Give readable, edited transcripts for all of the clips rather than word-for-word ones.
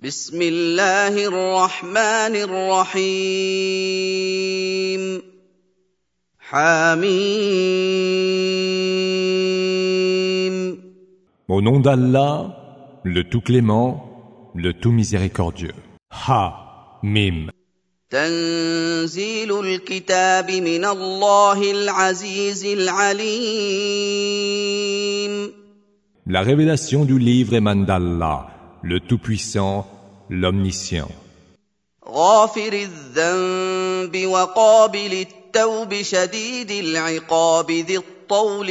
بسم الله الرحمن الرحيم حميم. Au nom d'Allah, le tout clément, le tout miséricordieux. Ha-Mim. تنزيل الكتاب من الله العزيز العليم. La révélation du livre émane d'Allah, le tout-puissant, l'omniscient. غافر الذنب وقابل التوب شديد العقاب ذي الطول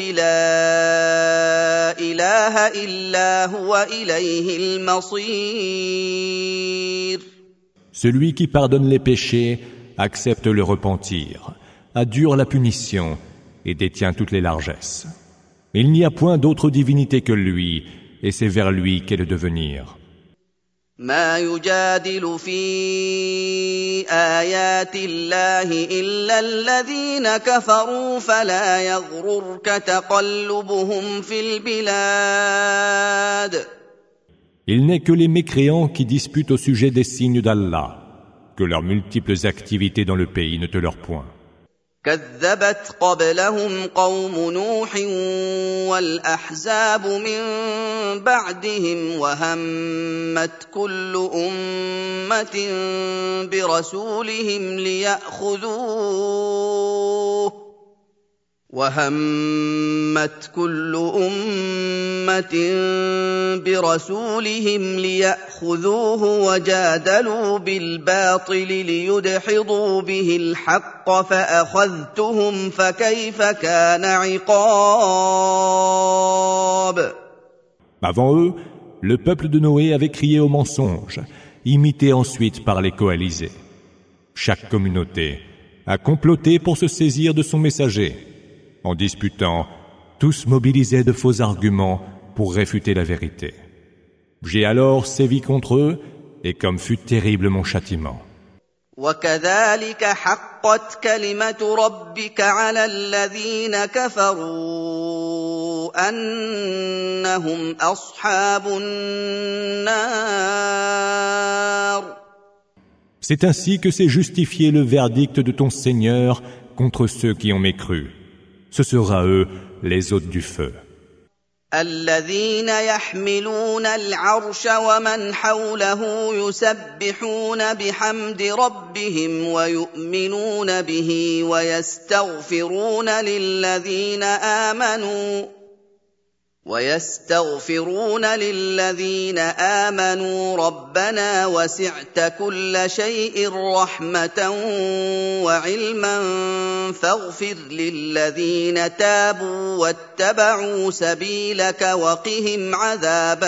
لا إله إلا هو إليه المصير. Celui qui pardonne les péchés, accepte le repentir, adjure la punition et détient toutes les largesses. Il n'y a point d'autre divinité que lui, et c'est vers lui qu'est le devenir. ما يجادل في آيات الله إلا الذين كفروا فلا يغررك تقلبهم في البلاد. Il n'est que les mécréants qui disputent au sujet des signes d'Allah, que leurs multiples activités dans le pays ne te leur point. كذبت قبلهم قوم نوح والأحزاب من بعدهم وهمت كل أمة برسولهم ليأخذوه وجادلوا بالباطل ليدحضوا به الحق فأخذتهم فكيف كان عقاب. Avant eux, le peuple de Noé avait crié au mensonge, imité ensuite par les coalisés. Chaque communauté a comploté pour se saisir de son messager. En disputant, tous mobilisaient de faux arguments pour réfuter la vérité. J'ai alors sévi contre eux, et comme fut terrible mon châtiment. وكذلك حقت كلمة ربك على الذين كفروا أنهم أصحاب النار. C'est ainsi que s'est justifié le verdict de ton Seigneur contre ceux qui ont mécru. Ce sera eux les hôtes du feu. الذين يحملون العرش ومن حوله يسبحون بحمد ربهم ويؤمنون به ويستغفرون للذين آمنوا ربنا وسعت كل شيء رحمة وعلما فاغفر للذين تابوا واتبعوا سبيلك وقهم عذاب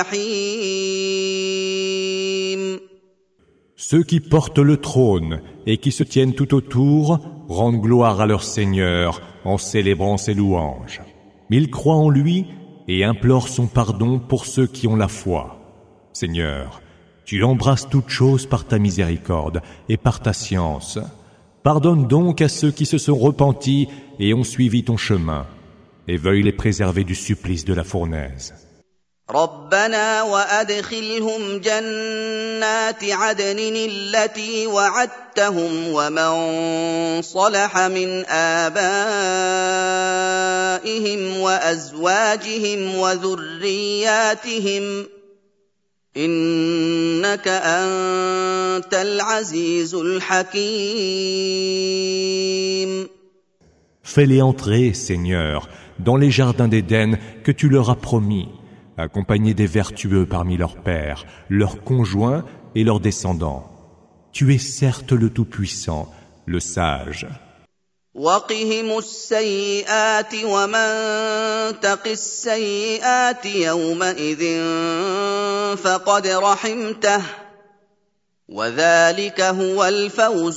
الجحيم. Ceux qui portent le trône et qui se tiennent tout autour rendent gloire à leur Seigneur en célébrant ses louanges. Ils croient en lui et implore son pardon pour ceux qui ont la foi. Seigneur, tu embrasses toutes choses par ta miséricorde et par ta science. Pardonne donc à ceux qui se sont repentis et ont suivi ton chemin, et veuille les préserver du supplice de la fournaise. ربنا وأدخلهم جنات عدن التي وعدتهم ومن صلح من آبائهم وأزواجهم وذرياتهم إنك أنت العزيز الحكيم. Fais-les entrer, Seigneur, dans les jardins d'Éden que tu leur as promis, accompagnés des vertueux parmi leurs pères, leurs conjoints et leurs descendants. Tu es certes le Tout-Puissant, le Sage. وقهم السيئات ومن تق السيئات يومئذ فقد رحمته وذلك هو الفوز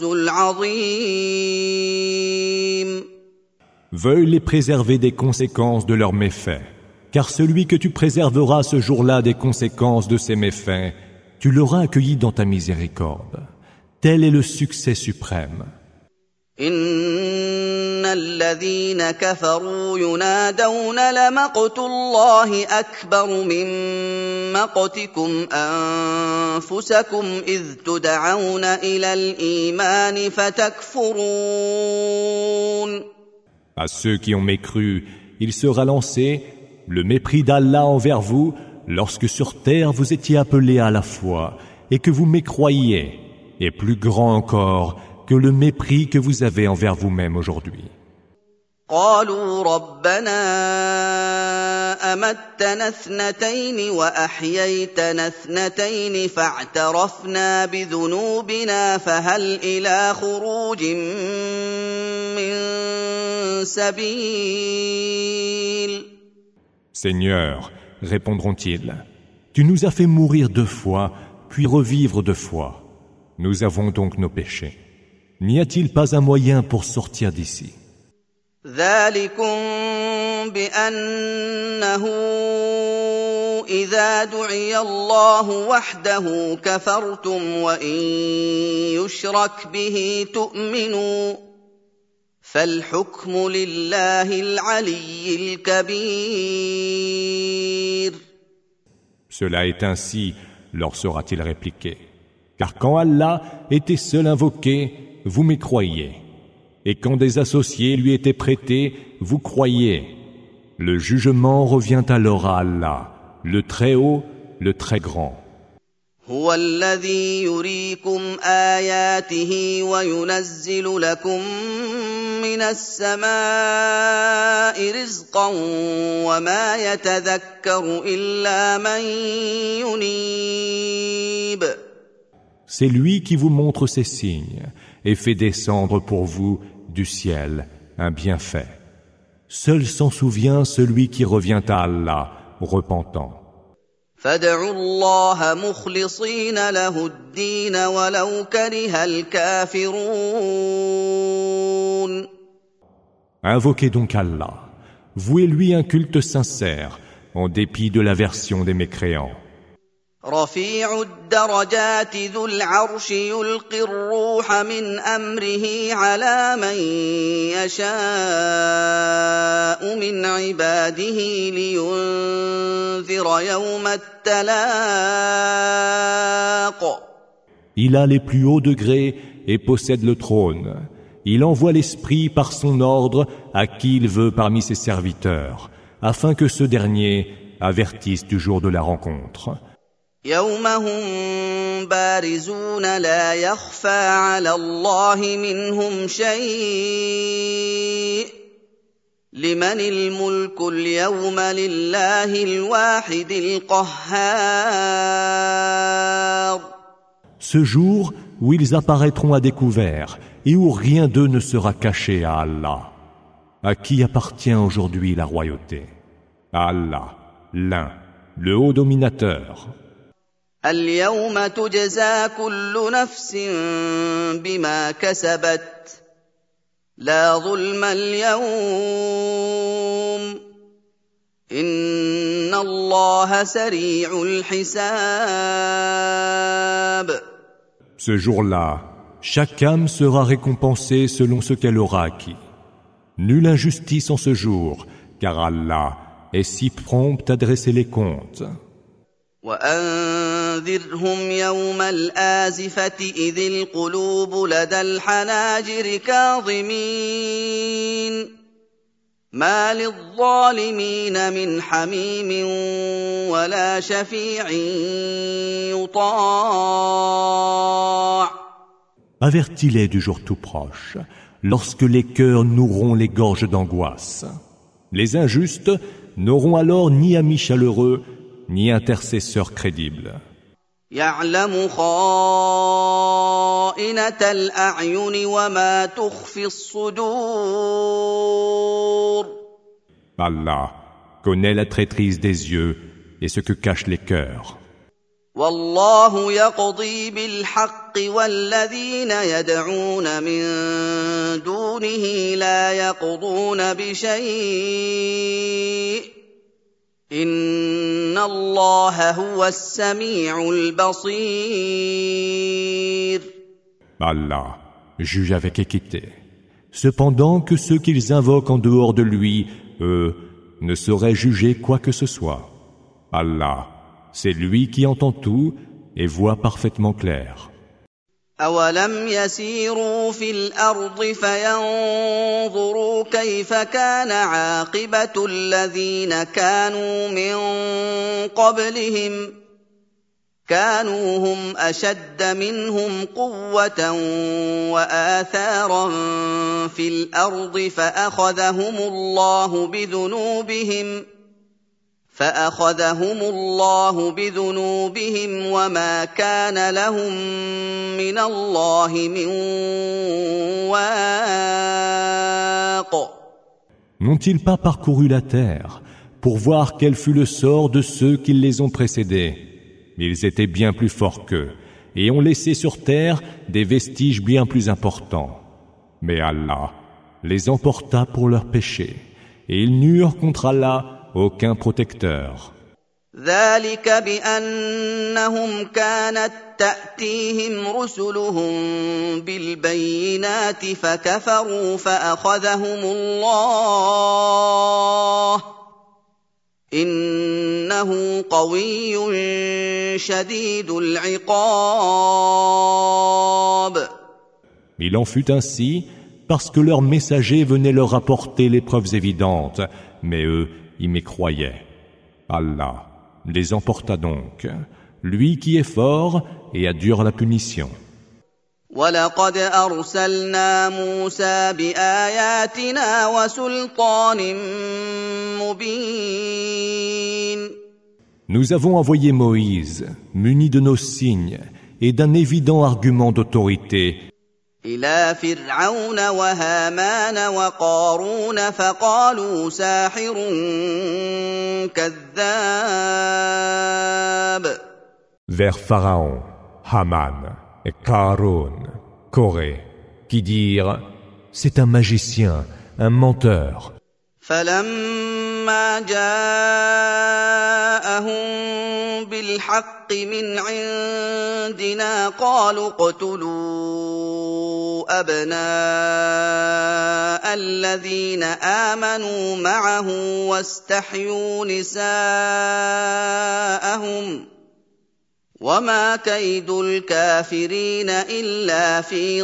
العظيم. Veuille les préserver des conséquences de leurs méfaits. Car celui que tu préserveras ce jour-là des conséquences de ses méfaits, tu l'auras accueilli dans ta miséricorde. Tel est le succès suprême. إن الذين كفروا ينادون لمقت الله أكبر من مقتكم أنفسكم إذ تدعون إلى الإيمان فتكفرون. À ceux qui ont mécru, il sera lancé le mépris d'Allah envers vous lorsque sur terre vous étiez appelés à la foi et que vous mécroyiez, est plus grand encore que le mépris que vous avez envers vous-même aujourd'hui. قالوا ربنا أمتنا اثنتين وأحييتنا اثنتين فاعترفنا بذنوبنا فهل إلى خروج من سبيل. Seigneur, répondront-ils, tu nous as fait mourir 2 fois, puis revivre 2 fois. Nous avons donc nos péchés. N'y a-t-il pas un moyen pour sortir d'ici? ذلكم بأنه إذا دعي الله وحده كفرتم وإن يشرك به تؤمنوا فالحكم لله العلي الكبير. Cela est ainsi, leur sera-t-il répliqué. Car quand Allah était seul invoqué, vous mécroyiez. Et quand des associés lui étaient prêtés, vous croyiez. Le jugement revient alors à Allah, le très haut, le très grand. هو الذي يريكم آياته وينزل لكم من السماء رزقا وما يتذكر إلا من ينيب. C'est lui qui vous montre ses signes et fait descendre pour vous du ciel un bienfait. Seul s'en souvient celui qui revient à Allah, repentant. فادعوا الله مخلصين له الدين ولو كره الكافرون. Invoquez donc Allah, vouez-lui un culte sincère, en dépit de l'aversion des mécréants. رفيع الدرجات ذو العرش يلقي الروح من أمره على من يشاء من عباده لينذر يوم التلاق. Il a les plus hauts degrés et possède le trône. Il envoie l'esprit par son ordre à qui il veut parmi ses serviteurs, afin que ce dernier avertisse du jour de la rencontre. يوم هم بارزون لا يخفى على الله منهم شيء لمن الملك اليوم لله الواحد القهار. Ce jour où ils apparaîtront à découvert et où rien d'eux ne sera caché à Allah. À qui appartient aujourd'hui la royauté? À Allah, l'un, le haut dominateur. اليوم تجزى كل نفس بما كسبت لا ظلم اليوم إن الله سريع الحساب. Ce jour-là, chaque âme sera récompensée selon ce qu'elle aura acquis. Nulle injustice en ce jour, car Allah est si prompt à dresser les comptes. وأنذرهم يوم الآزفة إذ القلوب لدى الحناجر كاظمين ما للظالمين من حميم ولا شفيع يطاع. Avertis-les du jour tout proche, lorsque les cœurs noueront les gorges d'angoisse. Les injustes n'auront alors ni amis chaleureux, ni intercesseur crédible. يعلم خائنة الأعين وما تخفي الصدور. Allah connaît la traîtrise des yeux et ce que cachent les cœurs. والله يقضي بالحق والذين يدعون من دونه لا يقضون بشيء إن الله هو السميع البصير. Allah juge avec équité, cependant que ceux qu'ils invoquent en dehors de lui, eux, ne sauraient juger quoi que ce soit. Allah, c'est lui qui entend tout et voit parfaitement clair. أَوَلَمْ يَسِيرُوا فِي الْأَرْضِ فَيَنظُرُوا كَيْفَ كَانَ عَاقِبَةُ الَّذِينَ كَانُوا مِن قَبْلِهِمْ كَانُوا هُمْ أَشَدَّ مِنْهُمْ قُوَّةً وَآثَارًا فِي الْأَرْضِ فَأَخَذَهُمُ اللَّهُ بِذُنُوبِهِمْ وَمَا كَانَ لَهُم مِّنَ اللَّهِ مِن وَاقٍ. N'ont-ils pas parcouru la terre pour voir quel fut le sort de ceux qui les ont précédés? Ils étaient bien plus forts qu'eux et ont laissé sur terre des vestiges bien plus importants. Mais Allah les emporta pour leurs péchés et ils n'eurent contre Allah aucun protecteur. ذلك بأنهم كانت تأتيهم رسلهم بالبينات فكفروا فأخذهم الله إنه قوي شديد العقاب. Il en fut ainsi parce que leurs messagers venaient leur apporter les preuves évidentes, mais eux y mécroyaient. Allah les emporta donc, lui qui est fort et a dure la punition. وَلَقَدْ أَرْسَلْنَا مُوسَى بِآيَاتِنَا وَسُلْطَانٍ مُبِينٍ. Nous avons envoyé Moïse, muni de nos signes et d'un évident argument d'autorité, إِلَى فِرْعَوْنَ وَهَامَانَ وَقَارُونَ فَقَالُوا سَاحِرٌ كَذَّابٌ. vers Pharaon, Haman et Karun, Corée, qui dirent « C'est un magicien, un menteur ». فَلَمَّا جَاءَهُم بِالْحَقِّ مِنْ عِندِنَا قَالُوا اقْتُلُوا أَبْنَاءَ الَّذِينَ آمَنُوا مَعَهُ وَاسْتَحْيُوا نِسَاءَهُمْ وَمَا كَيْدُ الْكَافِرِينَ إِلَّا فِي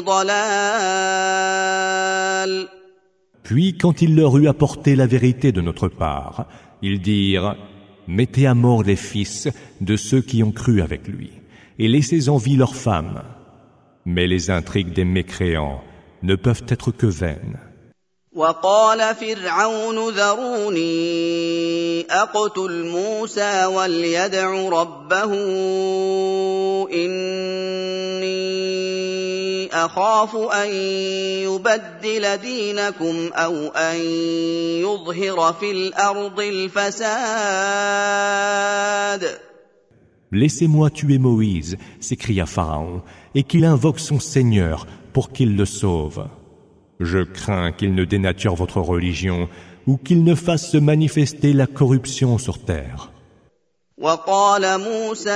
ضَلَالٍ. Puis, quand il leur eut apporté la vérité de notre part, ils dirent « Mettez à mort les fils de ceux qui ont cru avec lui, et laissez en vie leurs femmes. » Mais les intrigues des mécréants ne peuvent être que vaines. وقال فرعون ذروني أقتل موسى وليدع ربه إني أخاف أن يبدل دينكم أو أن يظهر في الأرض الفساد. Laissez-moi tuer Moïse, s'écria Pharaon, et qu'il invoque son Seigneur pour qu'il le sauve. Je crains qu'il ne dénature votre religion ou qu'il ne fasse se manifester la corruption sur terre. وقال موسى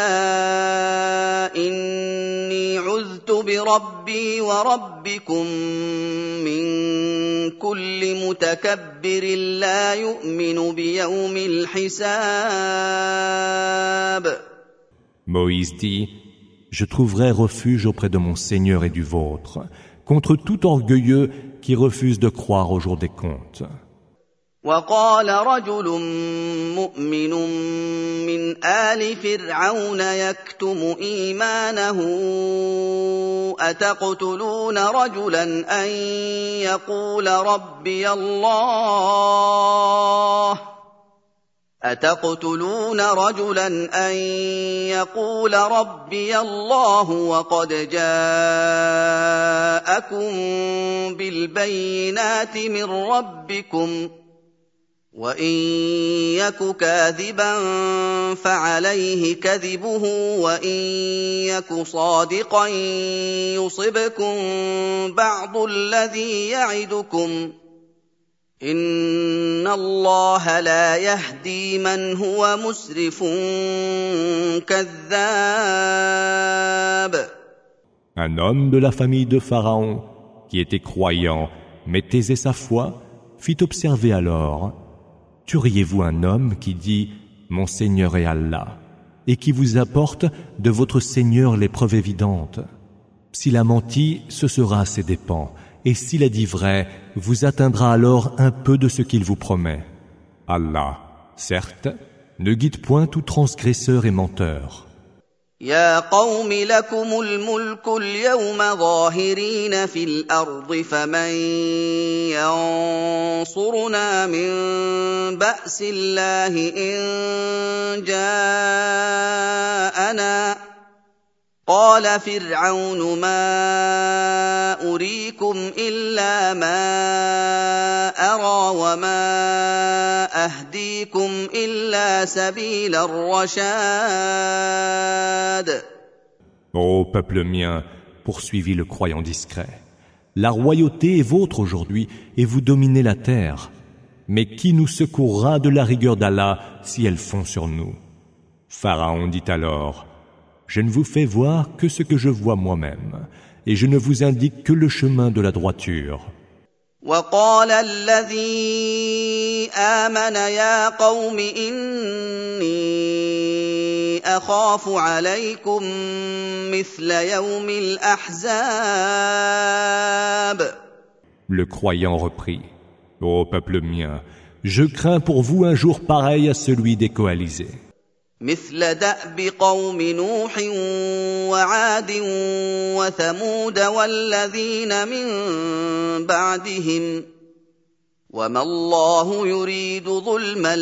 إني عذت بربي وربكم من كل متكبر لا يؤمن بيوم الحساب. Moïse dit, je trouverai refuge auprès de mon Seigneur et du vôtre, contre tout orgueilleux qui refuse de croire au jour des comptes. وقال رجل مؤمن من آل فرعون يكتم إيمانه أتقتلون رجلا أن يقول ربي الله وقد جاءكم بالبينات من ربكم وإن يك كاذبا فعليه كذبه وإن يك صادقا يصبكم بعض الذي يعدكم إن الله لا يهدي من هو مسرف كذاب. Un homme de la famille de Pharaon, qui était croyant, mais taisait sa foi, fit observer alors: tueriez-vous un homme qui dit « Mon Seigneur est Allah » et qui vous apporte de votre Seigneur les preuves évidentes? S'il a menti, ce sera à ses dépens, et s'il a dit vrai, vous atteindra alors un peu de ce qu'il vous promet. Allah, certes, ne guide point tout transgresseur et menteur. يا قوم لكم الملك اليوم ظاهرين في الأرض فمن ينصرنا من بأس الله إن جاءنا قال فرعون ما أريكم إلا ما أرى وما أهديكم إلا سبيل الرشاد. Ô peuple mien, poursuivit le croyant discret, la royauté est vôtre aujourd'hui et vous dominez la terre. Mais qui nous secourra de la rigueur d'Allah si elle fond sur nous? Pharaon dit alors: je ne vous fais voir que ce que je vois moi-même, et je ne vous indique que le chemin de la droiture. وقال الذي آمن يا قوم إني أخاف عليكم مثل يوم الأحزاب. Le croyant reprit: ô peuple mien, je crains pour vous un jour pareil à celui des coalisés. مثل دأب قوم نوح وعاد وثمود والذين من بعدهم وما الله يريد ظلما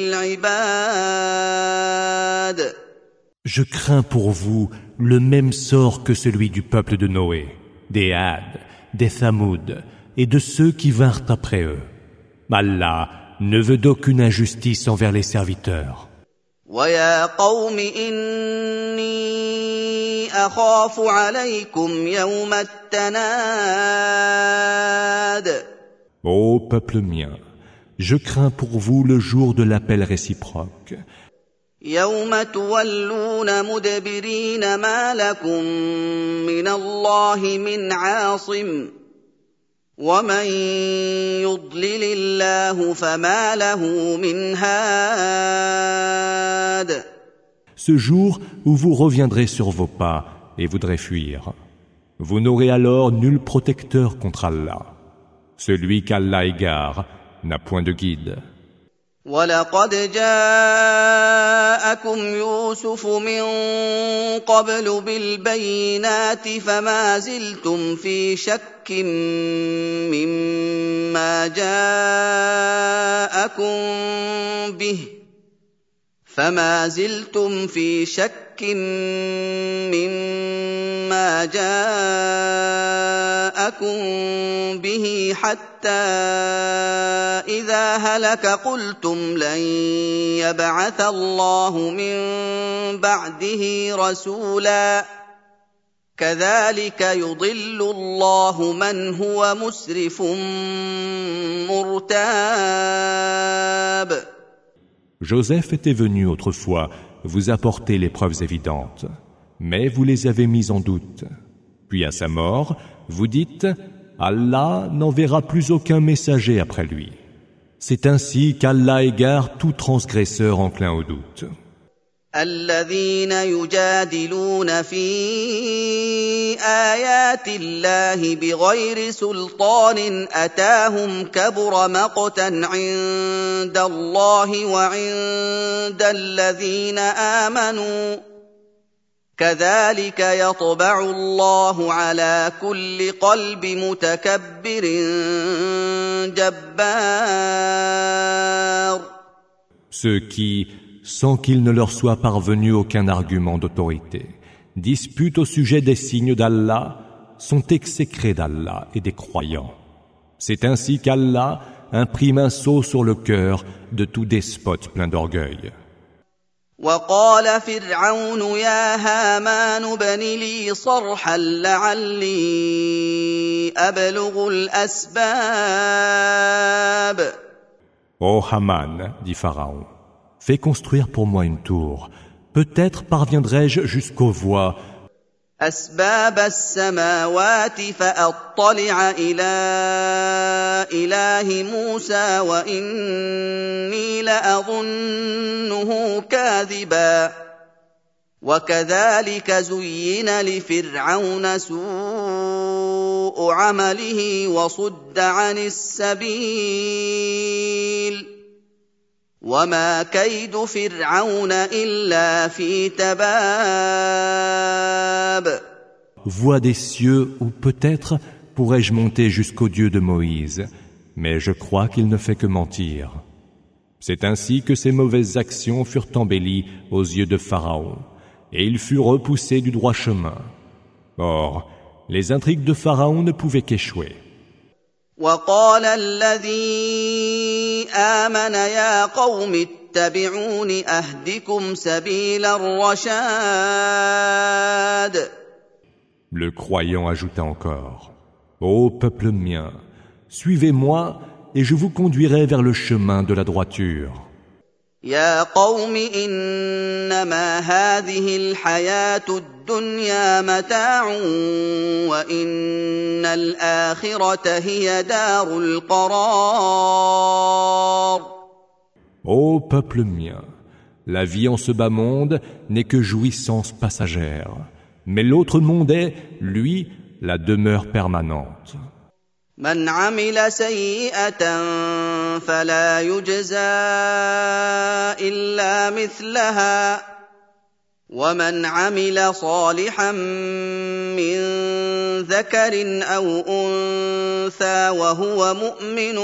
للعباد. Je crains pour vous le même sort que celui du peuple de Noé, des Had, des Thamoud et de ceux qui vinrent après eux. Allah ne veut d'aucune injustice envers les serviteurs. ويا قوم إني أخاف عليكم يوم التناد. Ô peuple mien, je crains pour vous le jour de l'appel réciproque. يوم تولون مدبرين ما لكم من الله من عاصم ومن يضلل الله فما له من هاد. Ce jour où vous reviendrez sur vos pas et voudrez fuir, vous n'aurez alors nul protecteur contre Allah. Celui qu'Allah égare n'a point de guide. وَلَقَدْ جَاءَكُمْ يُوسُفُ مِن قَبْلُ بِالْبَيِّنَاتِ فَمَا زِلْتُمْ فِي شَكٍّ مِّمَّا جَاءَكُم بِهِ حَتَّى إِذَا هَلَكَ قُلْتُمْ لَن يَبْعَثَ اللَّهُ مِن بَعْدِهِ رَسُولًا كَذَلِكَ يُضِلُّ اللَّهُ مَنْ هُوَ مُسْرِفٌ مُرْتَابٌ. Joseph était venu autrefois vous apporter les preuves évidentes, mais vous les avez mises en doute. Puis à sa mort, vous dites: Allah n'enverra plus aucun messager après lui. C'est ainsi qu'Allah égare tout transgresseur enclin au doute. الذين يجادلون في آيات الله بغير سلطان أتاهم كبر مقتا عند الله وعند الذين آمنوا كذلك يطبع الله على كل قلب متكبر جبار. Ceux qui, sans qu'il ne leur soit parvenu aucun argument d'autorité, disputent au sujet des signes d'Allah, sont exécrés d'Allah et des croyants. C'est ainsi qu'Allah imprime un sceau sur le cœur de tout despote plein d'orgueil. وقال فرعون يا هامان ابن لي صرحا لعلي أبلغ الأسباب. Ô Haman, dit Pharaon, fais construire pour moi une tour. Peut-être parviendrai-je jusqu'aux voies. أسباب السماوات فأطلع إلى إله موسى وإني لأظنه كاذبا وكذلك زين لفرعون سوء عمله وصد عن السبيل وما كيد فرعون إلا في تباب. Voix des cieux, ou peut-être pourrais-je monter jusqu'au Dieu de Moïse, mais je crois qu'il ne fait que mentir. C'est ainsi que ses mauvaises actions furent embellies aux yeux de Pharaon, et il fut repoussé du droit chemin. Or, les intrigues de Pharaon ne pouvaient qu'échouer. وقال الذي آمن يا قوم اتبعون أهدكم سبيل الرشاد. Le croyant ajouta encore: Ô peuple mien, suivez-moi et je vous conduirai vers le chemin de la droiture. يا قوم إنما هذه الحياة الدنيا متاع وإن الآخرة هي دار القرار. Ô peuple mien, la vie en ce bas monde n'est que jouissance passagère, mais l'autre monde est, lui, la demeure permanente. من عمل سيئة فلا يجزى إلا مثلها ومن عمل صالحا من ذكر أو أنثى وهو مؤمن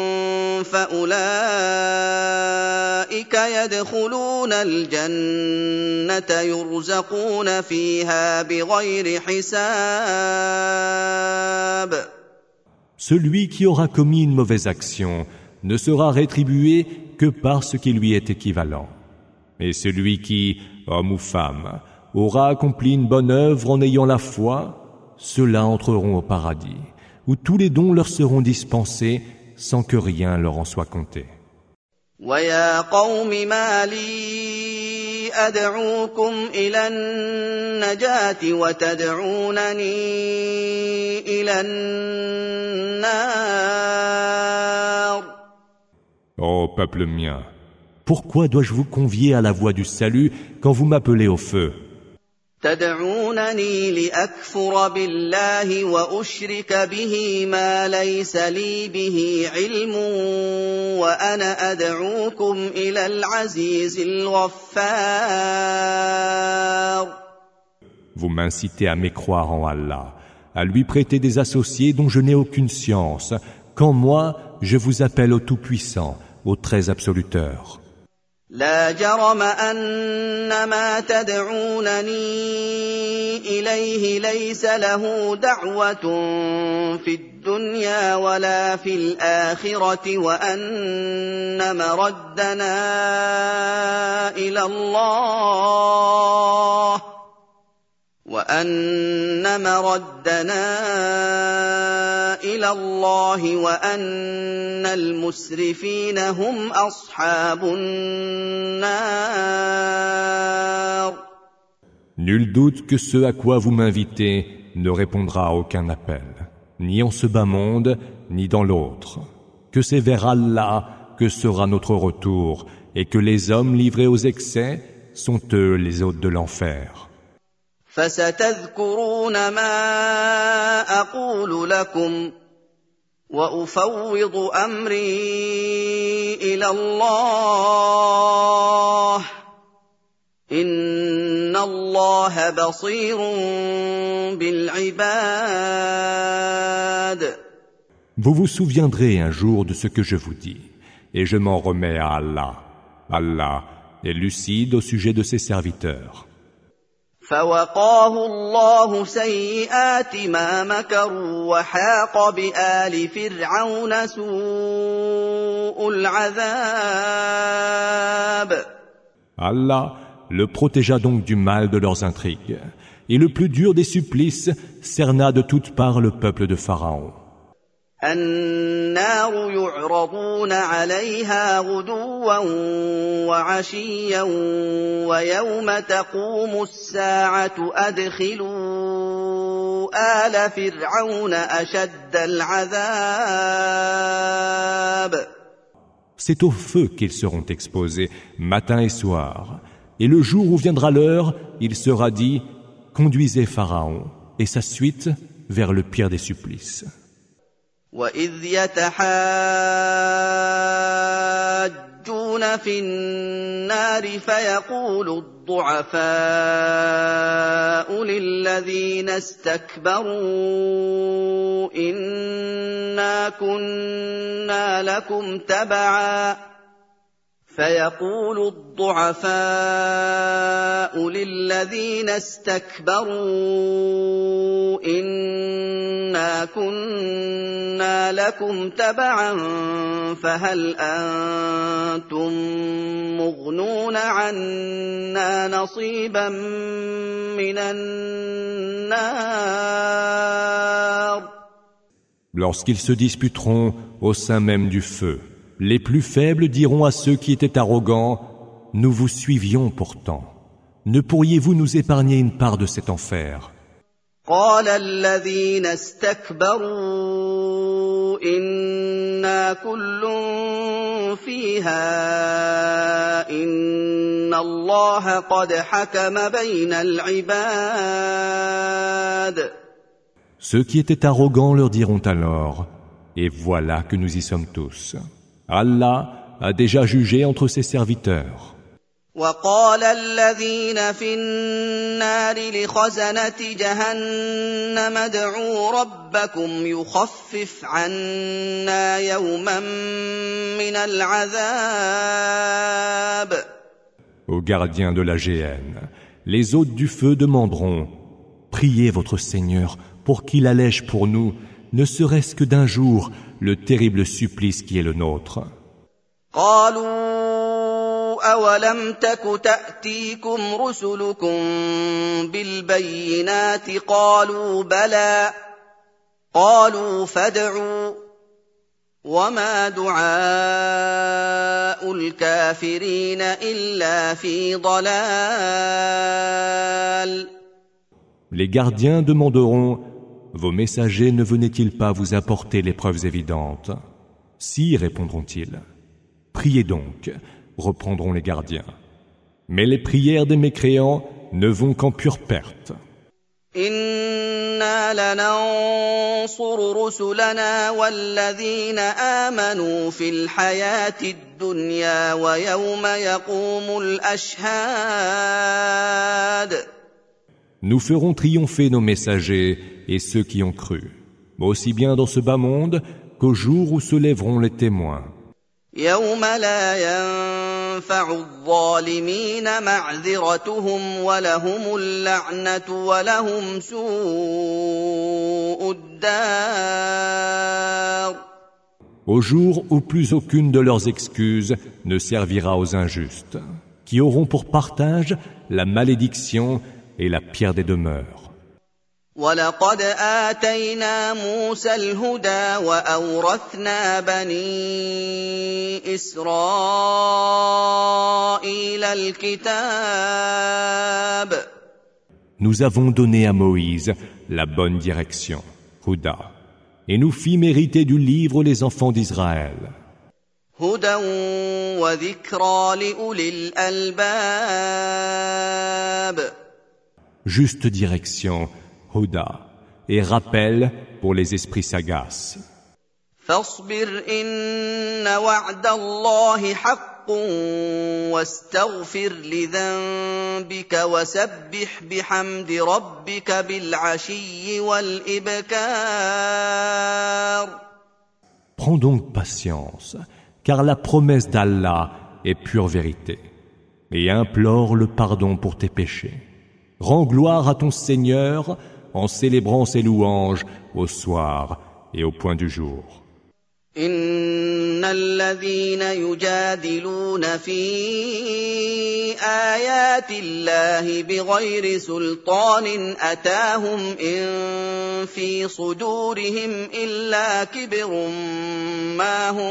فأولئك يدخلون الجنة يرزقون فيها بغير حساب. Celui qui aura commis une mauvaise action ne sera rétribué que par ce qui lui est équivalent. Et celui qui, homme ou femme, aura accompli une bonne œuvre en ayant la foi, ceux-là entreront au paradis, où tous les dons leur seront dispensés sans que rien leur en soit compté. وَيَا قَوْمِ مَا لِي أَدْعُوكُمْ إِلَى النَّجَاةِ وَتَدْعُونَنِي إِلَى النَّارِ. Ô peuple mien, pourquoi dois-je vous convier à la voie du salut quand vous m'appelez au feu? تدعونني لأكفر بالله وأشرك به ما ليس لي به علم وأنا أدعوكم إلى العزيز الغفار. Vous m'incitez à mécroire en Allah, à lui prêter des associés dont je n'ai aucune science, quand moi, je vous appelle au Tout-Puissant, au Très Absoluteur. لا جرم أن ما تدعونني إليه ليس له دعوة في الدنيا ولا في الآخرة وأن مردنا إلى الله وأن المسرفين هم أصحاب النار. Nul doute que ce à quoi vous m'invitez ne répondra à aucun appel, ni en ce bas monde, ni dans l'autre. Que c'est vers Allah que sera notre retour, et que les hommes livrés aux excès sont eux les hôtes de l'enfer. فستذكرون ما أقول لكم وأفوض أمري إلى الله إن الله بصير بالعباد. Vous vous souviendrez un jour de ce que je vous dis, et je m'en remets à Allah. Allah est lucide au sujet de ses serviteurs. فوقاه الله سيئات ما مكروا وحاق بآل فرعون سوء العذاب. Allah le protégea donc du mal de leurs intrigues, et le plus dur des supplices cerna de toutes parts le peuple de Pharaon. النار يعرضون عليها غدوا وعشيا ويوم تقوم الساعة أدخلوا آل فرعون أشد العذاب. C'est au feu qu'ils seront exposés, matin et soir. Et le jour où viendra l'heure, il sera dit « Conduisez Pharaon et sa suite vers le pire des supplices. » وَإِذْ يَتَحَاجُّونَ فِي النَّارِ فَيَقُولُ الضُّعَفَاءُ لِلَّذِينَ اسْتَكْبَرُوا إِنَّا كُنَّا لَكُمْ تَبَعًا فيقول الضعفاء للذين استكبروا إنا كنا لكم تبعا فهل أنتم مغنون عنا نصيبا من النار. Lorsqu'ils se disputeront au sein même du feu, les plus faibles diront à ceux qui étaient arrogants, « Nous vous suivions pourtant. Ne pourriez-vous nous épargner une part de cet enfer ?» قال الذين استكبروا إنا كل فيها إن الله قد حكم بين العباد. Ceux qui étaient arrogants leur diront alors, « Et voilà que nous y sommes tous. Allah a déjà jugé entre ses serviteurs. » وقال الذين في النار لخزنة جهنم ادعوا ربكم يخفف عنا يوما من العذاب. Aux gardiens de la géhenne, les hôtes du feu demanderont, « Priez votre Seigneur pour qu'il allège pour nous, ne serait-ce que d'un jour, le terrible supplice qui est le nôtre. » أولم تك تأتيكم رسلكم بالبينات قالوا بلى قالوا فادعوا وما دعاء الكافرين إلا في ضلال. Les gardiens demanderont, vos messagers ne venaient-ils pas vous apporter les preuves évidentes? Si, répondront-ils. Priez donc, reprendront les gardiens. Mais les prières des mécréants ne vont qu'en pure perte. إنا لننصر رسلنا والذين آمنوا في الحياة الدنيا ويوم يقوم الأشهاد. Nous ferons triompher nos messagers et ceux qui ont cru, aussi bien dans ce bas monde qu'au jour où se lèveront les témoins. يوم لا ينفع الظالمين معذرتهم ولهم اللعنة ولهم سوء الدار. Au jour où plus aucune de leurs excuses ne servira aux injustes, qui auront pour partage la malédiction et la pire des demeures. وَلَقَدْ آتَيْنَا مُوسَى الْهُدَى وَأَوْرَثْنَا بَنِي إِسْرَائِيلَ الْكِتَابَ. Nous avons donné à Moïse la bonne direction, Huda, et nous fit mériter du livre les enfants d'Israël. هُدًى وَذِكْرَى لِأُولِي الْأَلْبَابِ. Juste direction, Huda, et rappel pour les esprits sagaces. فاصبر إن وعد الله حق واستغفر لذنبك وسبح بحمد ربك بالعشي والإبكار. Prends donc patience, car la promesse d'Allah est pure vérité, et implore le pardon pour tes péchés. Rends gloire à ton Seigneur en célébrant ses louanges au soir et au point du jour. إن الذين يجادلون في آيات الله بغير سلطان أتاهم إن في صدورهم إلا كبر ما هم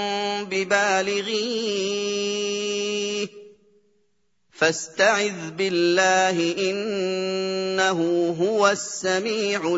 ببالغيه فاستعذ بالله إنه هو السميع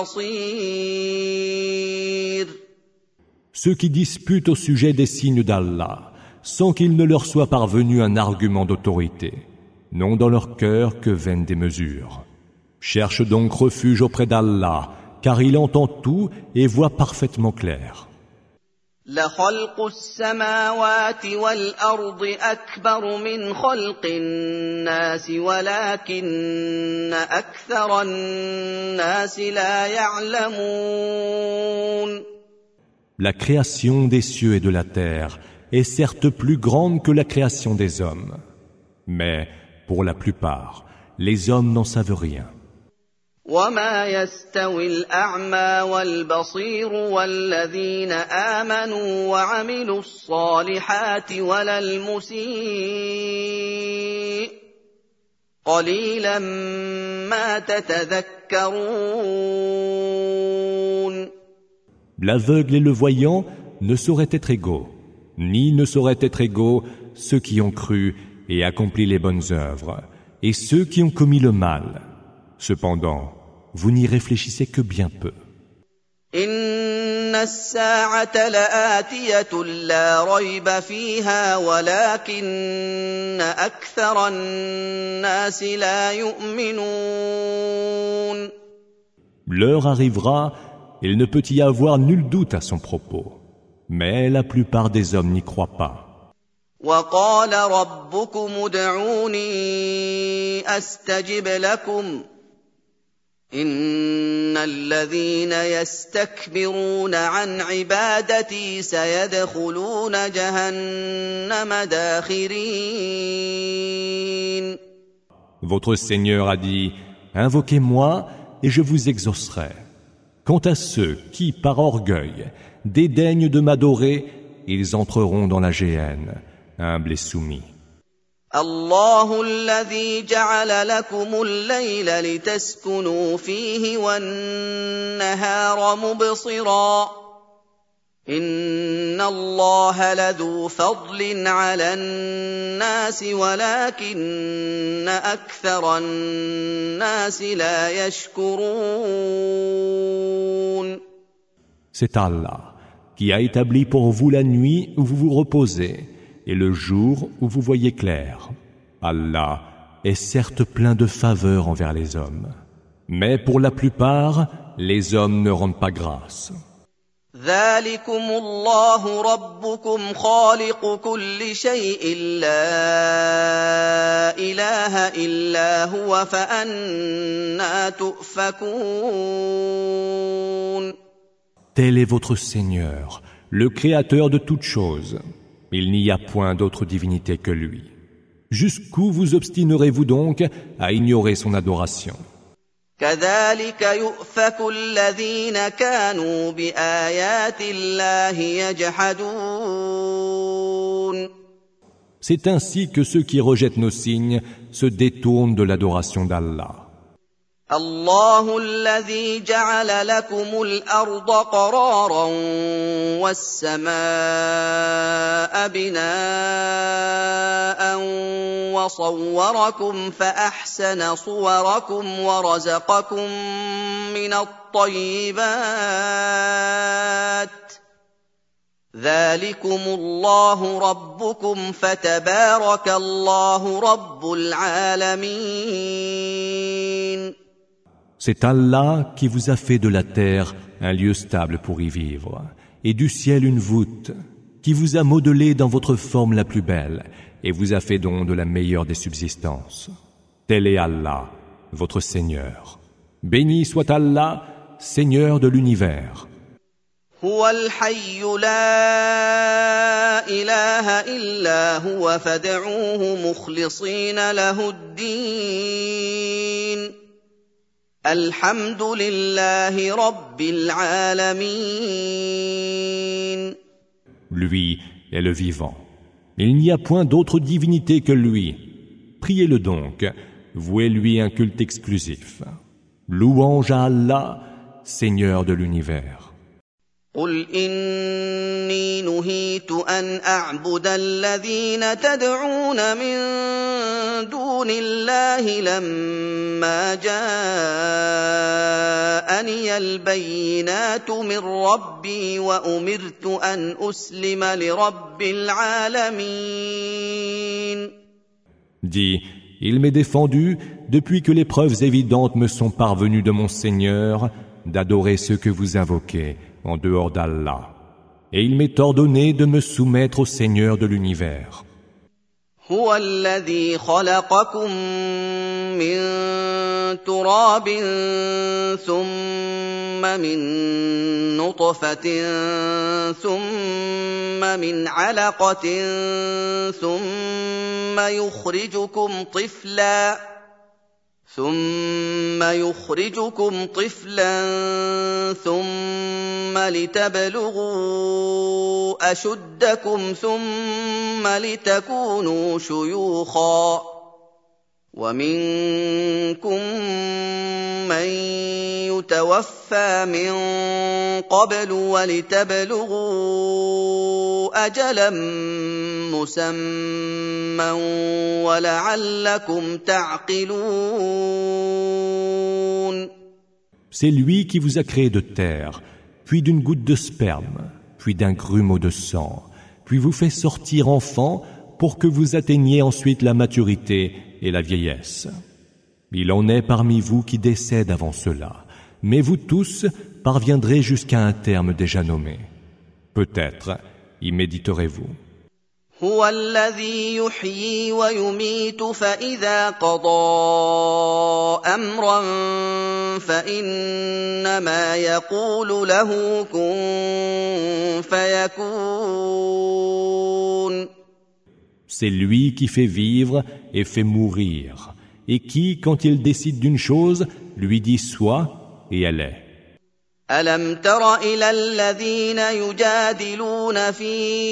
البصير. Ceux qui disputent au sujet des signes d'Allah, sans qu'il ne leur soit parvenu un argument d'autorité, n'ont dans leur cœur que vaines démesures. Cherche donc refuge auprès d'Allah, car il entend tout et voit parfaitement clair. لخلق السماوات والأرض أكبر من خلق الناس ولكن أكثر الناس لا يعلمون. La création des cieux et de la terre est certes plus grande que la création des hommes, mais pour la plupart, les hommes n'en savent rien. وما يستوي الأعمى والبصير والذين آمنوا وعملوا الصالحات ولا المسيء قليلا ما تتذكرون. L'aveugle et le voyant ne sauraient être égaux, ni ne sauraient être égaux ceux qui ont cru et accompli les bonnes œuvres, et ceux qui ont commis le mal. Cependant, vous n'y réfléchissez que bien peu. إن الساعة لآتية لا ريب فيها ولكن أكثر الناس لا يؤمنون. L'heure arrivera, il ne peut y avoir nul doute à son propos, mais la plupart des hommes n'y croient pas. وقال ربكم ادعوني أستجب لكم إن الذين يستكبرون عن عبادتي سيدخلون جهنم داخرين. Votre Seigneur a dit, invoquez-moi et je vous exaucerai. Quant à ceux qui, par orgueil, dédaignent de m'adorer, ils entreront dans la géhenne, humbles et soumis. الله الذي جعل لكم الليل لتسكنوا فيه والنهار مبصرا إن الله لذو فضل على الناس ولكن أكثر الناس لا يشكرون. C'est Allah qui a établi pour vous la nuit où vous vous reposez et le jour où vous voyez clair. Allah est certes plein de faveurs envers les hommes, mais pour la plupart, les hommes ne rendent pas grâce. ذلكم الله ربكم خالق كل شيء لا إله إلا هو فأنى تؤفكون. Tel est votre Seigneur, le Créateur de toutes choses. Il n'y a point d'autre divinité que lui. Jusqu'où vous obstinerez-vous donc à ignorer son adoration? كذلك يؤفك الذين كانوا بآيات الله يجحدون. C'est ainsi que ceux qui rejettent nos signes se détournent de l'adoration d'Allah. الله الذي جعل لكم الأرض قرارا والسماء بناء وصوركم فأحسن صوركم ورزقكم من الطيبات ذلكم الله ربكم فتبارك الله رب العالمين. C'est Allah qui vous a fait de la terre un lieu stable pour y vivre, et du ciel une voûte, qui vous a modelé dans votre forme la plus belle, et vous a fait don de la meilleure des subsistances. Tel est Allah, votre Seigneur. Béni soit Allah, Seigneur de l'univers. هو الحي لا إله إلا هو فادعوه مخلصين له الدين الحمد لله رب العالمين. Lui est le vivant. Il n'y a point d'autre divinité que lui. Priez-le donc, vouez-lui un culte exclusif. Louange à Allah, Seigneur de l'univers. قل إني نهيت أن أعبد الذين تدعون من دون الله لما جاءني البينات من ربي وأمرت أن أسلم لرب العالمين. Dis, il m'est défendu, depuis que les preuves évidentes me sont parvenues de mon Seigneur, d'adorer ceux que vous invoquez en dehors d'Allah. Et il m'est ordonné de me soumettre au Seigneur de l'univers. هو الذي خلقكم من تراب ثم من نطفة ثم من علقة ثم يخرجكم طفلا ثم لتبلغوا أشدكم ثم لتكونوا شيوخا ومنكم من يتوفى من قبل ولتبلغوا أجلا مسمى ولعلكم تعقلون. C'est lui qui vous a créé de terre, puis d'une goutte de sperme, puis d'un grumeau de sang, puis vous fait sortir enfant pour que vous atteigniez ensuite la maturité et la vieillesse. Il en est parmi vous qui décèdent avant cela, mais vous tous parviendrez jusqu'à un terme déjà nommé. Peut-être y méditerez-vous. هو الذي يحيي ويميت فإذا قضى أمرا فإنما يقول له كن فيكون. C'est lui qui fait vivre et fait mourir, et qui, quand il décide d'une chose, lui dit sois, et elle est. ألم تر إلى الذين يجادلون في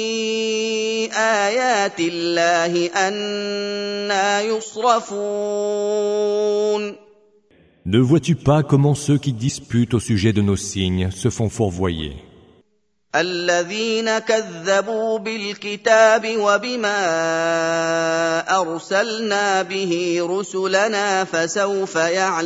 آيات الله أنى يصرفون. Ne vois-tu pas comment ceux qui disputent au sujet de nos signes se font fourvoyer? الذين كذبوا بالكتاب وبما أرسلنا به رسلنا فسوف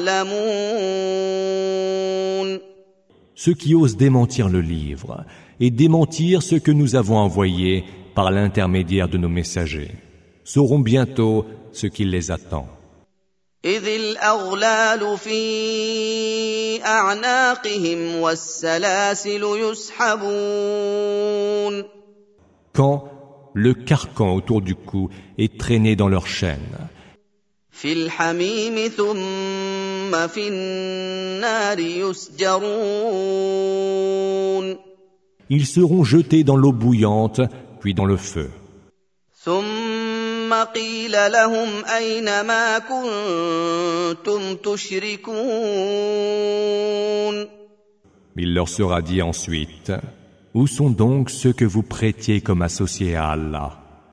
يعلمون. Ceux qui osent démentir le livre et démentir ce que nous avons envoyé par l'intermédiaire de nos messagers sauront bientôt ce qui les attend. إذ الأغلال في أعناقهم والسلاسل يسحبون. Quand le carcan autour du cou est traîné dans leurs chaînes, في الحميم ثم في النار يسجرون. ils seront jetés dans l'eau bouillante, puis dans le feu. ثم قيل لهم أين ما كنتم تشركون. Il leur sera dit ensuite, où sont donc ceux que vous prêtiez comme associés à Allah?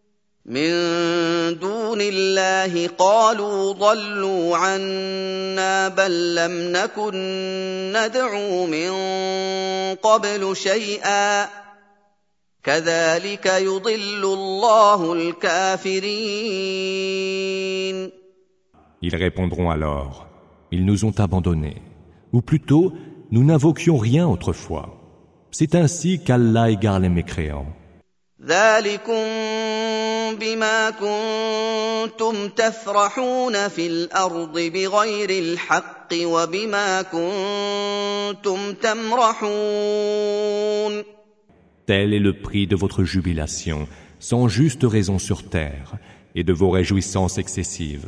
من دون الله قالوا ضلوا عنا بل لم نكن ندعو من قبل شيئا كذلك يضل الله الكافرين. Ils répondront alors, ils nous ont abandonnés, ou plutôt, nous n'invoquions rien autrefois. C'est ainsi qu'Allah égare les mécréants. ذلكم بما كنتم تفرحون في الأرض بغير الحق وبما كنتم تمرحون. Tel est le prix de votre jubilation, sans juste raison sur terre, et de vos réjouissances excessives.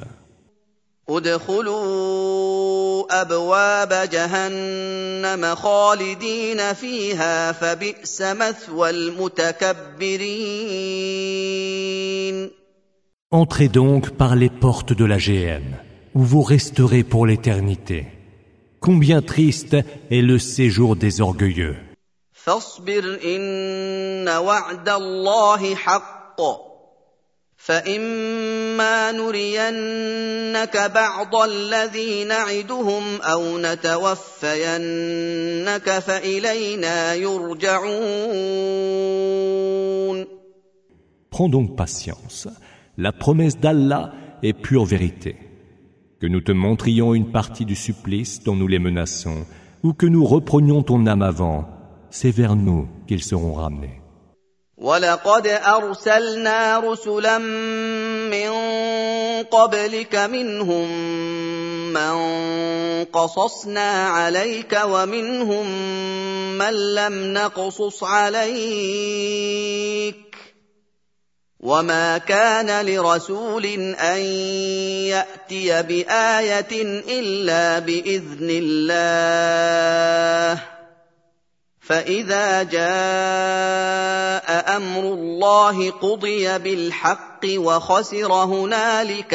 ادخلوا أبواب جهنم خالدين فيها فبئس مثوى المتكبرين. Entrez donc par les portes de la géhenne, où vous resterez pour l'éternité. Combien triste est le séjour des orgueilleux. فاصبر إن وعد الله حق فإما نرينك بعض الذي نعدهم أو نتوفينك فإلينا يرجعون. Prends donc patience. La promesse d'Allah est pure vérité. Que nous te montrions une partie du supplice dont nous les menaçons, ou que nous reprenions ton âme avant, c'est vers nous qu'ils seront ramenés. وَلَقَدْ أَرْسَلْنَا رُسُلًا مِّن قَبْلِكَ مِنْهُم مَّن قَصَصْنَا عَلَيْكَ وَمِنْهُم مَّن لَّمْ نَقْصُصْ عَلَيْكَ وَمَا كَانَ لِرَسُولٍ أَن يَأْتِيَ بِآيَةٍ إِلَّا بِإِذْنِ اللَّهِ فَإِذَا جَاءَ أَمْرُ اللَّهِ قُضِيَ بِالْحَقِّ وَخَسِرَ هُنَالِكَ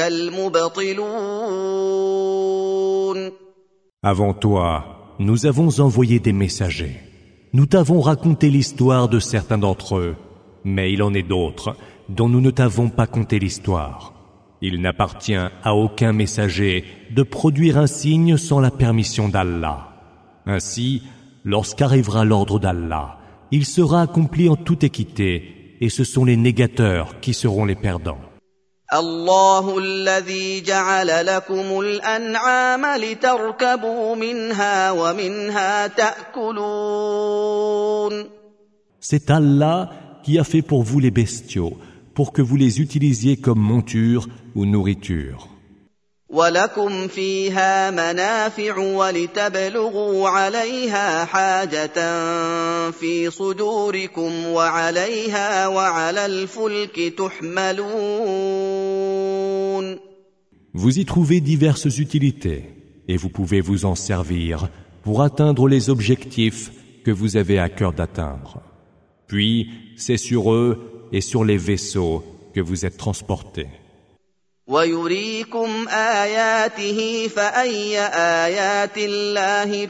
الْمُبْطِلُونَ. Avant toi, nous avons envoyé des messagers. Nous t'avons raconté l'histoire de certains d'entre eux, mais il en est d'autres dont nous ne t'avons pas conté l'histoire. Il n'appartient à aucun messager de produire un signe sans la permission d'Allah. Ainsi, lorsqu'arrivera l'ordre d'Allah, il sera accompli en toute équité, et ce sont les négateurs qui seront les perdants. الله الذي جعل لكم الأنعام لتركبوا منها ومنها تأكلون. C'est Allah qui a fait pour vous les bestiaux, pour que vous les utilisiez comme monture ou nourriture. وَلَكُمْ فِيهَا مَنَافِعُ وَلِتَبْلُغُوا عَلَيْهَا حَاجَةً فِي صُدُورِكُمْ وَعَلَيْهَا وَعَلَى الْفُلْكِ تُحْمَلُونَ. Vous y trouvez diverses utilités, et vous pouvez vous en servir pour atteindre les objectifs que vous avez à cœur d'atteindre. Puis, c'est sur eux et sur les vaisseaux que vous êtes transportés. وَيُرِيكُمْ آيَاتِهِ فَأَيَّ آيَاتِ اللَّهِ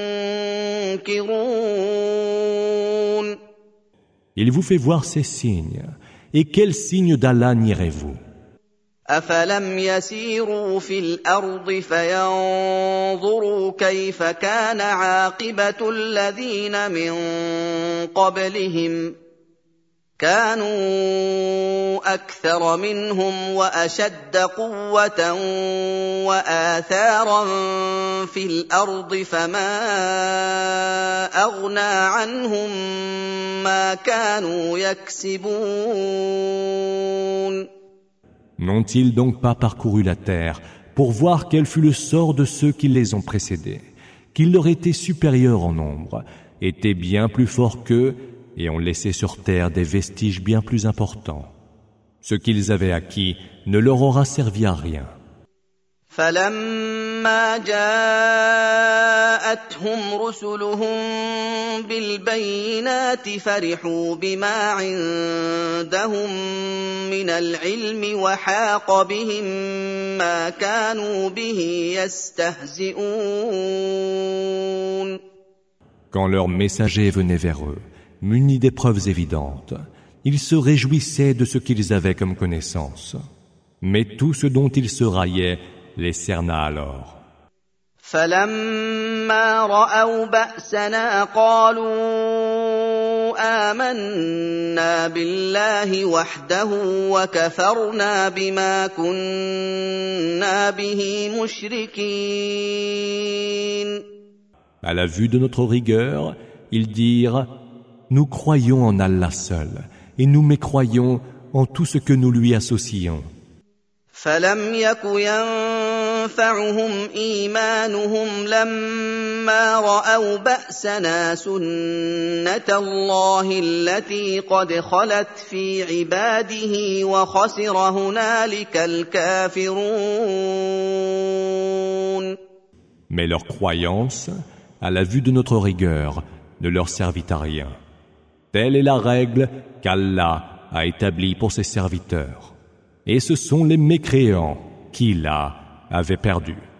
تُنكِرُونَ. Il vous fait voir ses signes. Et quels signes d'Allah nierez-vous? أَفَلَمْ يَسِيرُوا فِي الْأَرْضِ فَيَنظُرُوا كَيْفَ كَانَ عَاقِبَةُ الَّذِينَ مِن قَبْلِهِمْ كانوا أكثر منهم وأشد قوة وآثارا في الأرض فما أغنى عنهم ما كانوا يكسبون. N'ont-ils donc pas parcouru la terre pour voir quel fut le sort de ceux qui les ont précédés, qu'ils leur étaient supérieurs en nombre, étaient bien plus forts qu'eux, et ont laissé sur terre des vestiges bien plus importants. Ce qu'ils avaient acquis ne leur aura servi à rien. فَلَمَّا جَاءَتْهُمْ رُسُلُهُم بِالْبَيِّنَاتِ فَرِحُوا بِمَا عِندَهُم مِّنَ الْعِلْمِ وَحَاقَ بِهِم مَّا كَانُوا بِهِ يَسْتَهْزِئُونَ. Quand leurs messagers venaient vers eux, munis des preuves évidentes, ils se réjouissaient de ce qu'ils avaient comme connaissance. Mais tout ce dont ils se raillaient les cerna alors. فَلَمَّا رَأَوْا بَأْسَنَا قَالُوا آمَنَّا بِاللَّهِ وَحْدَهُ وَكَفَرْنَا بِمَا كُنَّا بِهِ مُشْرِكِينَ. À la vue de notre rigueur, ils dirent: nous croyons en Allah seul, et nous mécroyons en tout ce que nous lui associons. فَلَمْ يَكُ يَنفَعُهُمْ إِيمَانُهُمْ لَمَّا رَأَوْا بَأْسَنَا سُنَّةَ اللَّهِ الَّتِي قَدْ خَلَتْ فِي عِبَادِهِ وَخَسِرَ هُنَالِكَ الْكَافِرُونَ. Mais leur croyance, à la vue de notre rigueur, ne leur servit à rien. Telle est la règle qu'Allah a établie pour ses serviteurs. Et ce sont les mécréants qui, là, avaient perdu.